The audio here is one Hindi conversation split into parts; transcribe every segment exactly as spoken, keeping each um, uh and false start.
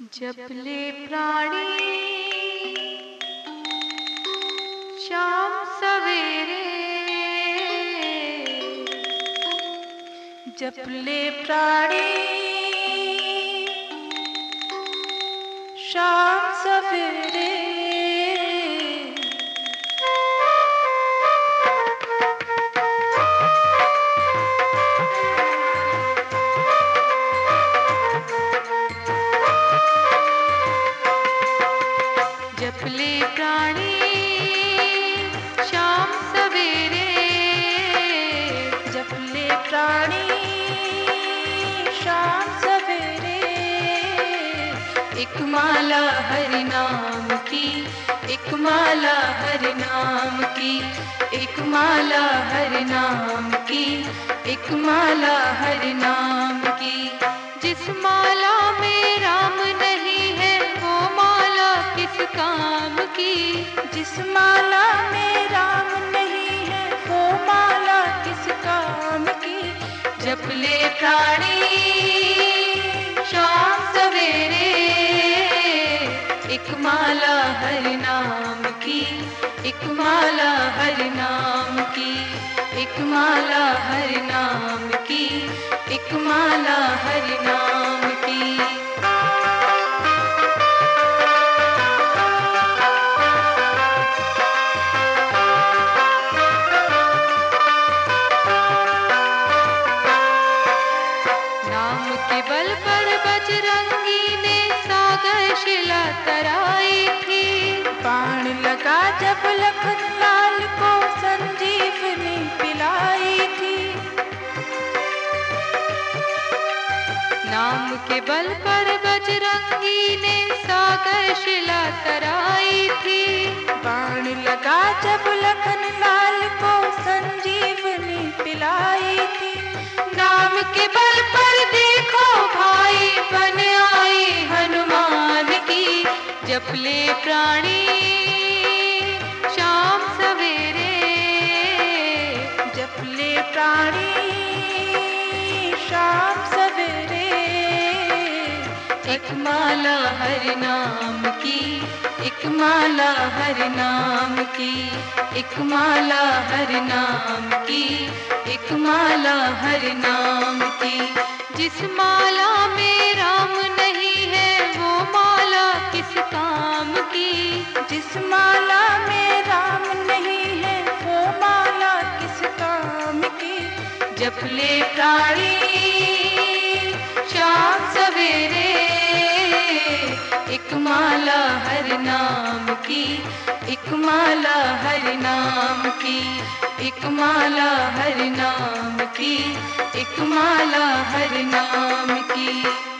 जपले प्राणी शाम सवेरे, जपले प्राणी शाम सवेरे। जपले प्राणी शाम सवेरे, जपले प्राणी शाम सवेरे। एक माला हरि नाम की, एक माला हरि नाम की, एक माला हरि नाम की, एक माला हरि नाम की। जिस माला में राम नहीं है वो माला किस काम की, जिस माला में राम नहीं है वो माला किस काम की। जपले प्राणी शाम सवेरे, एक माला हरि नाम की, एक माला हरि नाम की, एक माला हरि नाम की, एक माला हरि नाम की। नाम के बल पर बजरंगी ने सागर शिला तराई थी। बाण लगा जब लखन लाल को संजीवनी पिलाई थी। नाम के बल पर बजरंगी ने सागर शिला तराई थी। बाण लगा जब लखन लाल को संजीवनी पिलाई थी। नाम के बल पर देखो भाई बन आई हनुमान की। जपले प्राणी शाम सवेरे, जपले प्राणी शाम सवेरे। एक माला हरि नाम की, एक माला हरि नाम की, एक माला हरि नाम की, एक माला हरि नाम की। जिस माला में राम नहीं है वो माला किस काम की, जिस माला में राम नहीं है वो माला किस काम की। जपले प्राणी शाम सवेरे, एक माला हरि नाम की, एक माला हरि नाम की, एक माला हरि नाम की, एक माला हरि नाम की।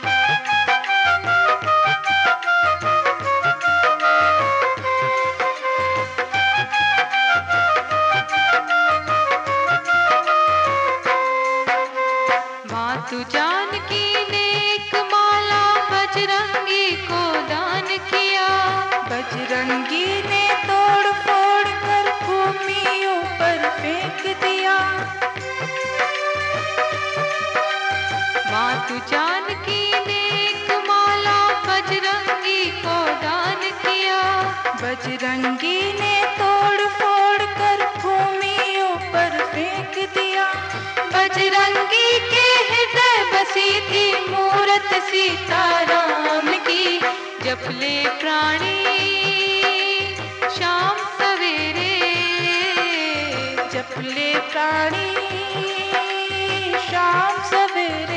मातु जानकी ने एक माला बजरंगी को दान किया। बजरंगी ने तोड़ फोड़ कर भूमियों पर फेंक दिया। मातु जानकी ने एक माला बजरंगी को दान किया। बजरंगी ने तोड़ फोड़ कर भूमियों पर फेंक दिया। बजरंगी के हृदय बसी थी मूरत सीताराम की। जपले प्राणी शाम सवेरे, जपले प्राणी शाम सवेरे।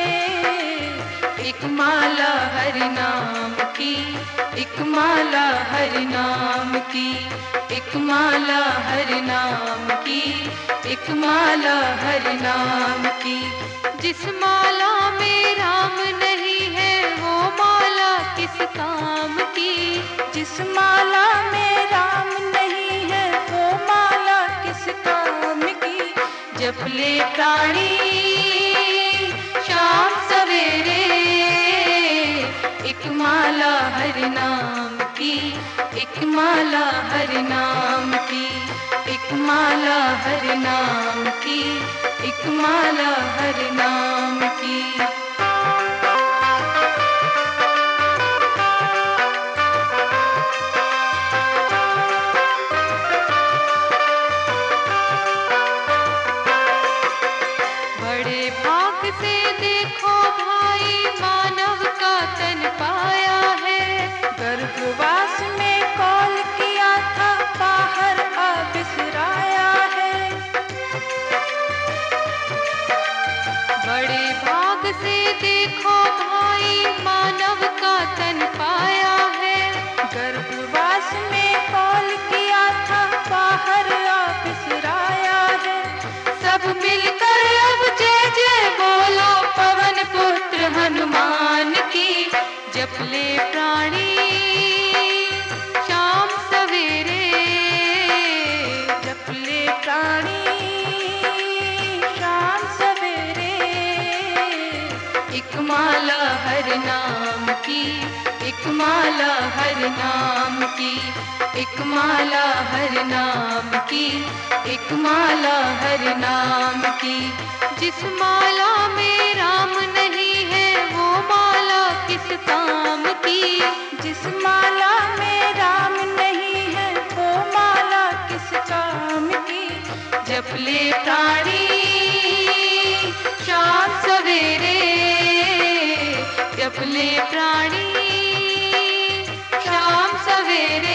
एक माला हरि नाम की, एक माला हरि नाम की, एक माला हरि नाम की, एक माला हरि नाम की। जिस माला में राम नहीं है वो माला किस काम की, जिस माला में राम नहीं है वो माला किस काम की। जपले प्राणी शाम सवेरे, एक माला हरि नाम की, एक माला हरि नाम की, एक माला हरि नाम की, एक माला हरि नाम की। जप ले प्राणी शाम सवेरे, जप ले प्राणी शाम सवेरे। एक माला हर नाम की, एक माला हर नाम की, एक माला हर नाम की, एक माला हर नाम की। जिस माला में राम नहीं है वो माला किस काम की, जिस माला में राम नहीं है वो माला किस काम की। जप ले प्राणी शाम सवेरे, जप ले प्राणी शाम सवेरे।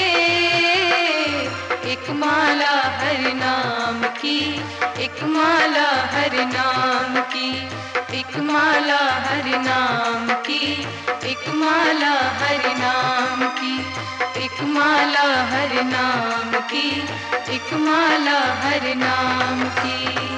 एक माला हर नाम की, एक माला हर नाम की, एक माला हर नाम की, एक माला हर नाम की, एक माला हर नाम की, एक माला हर नाम की।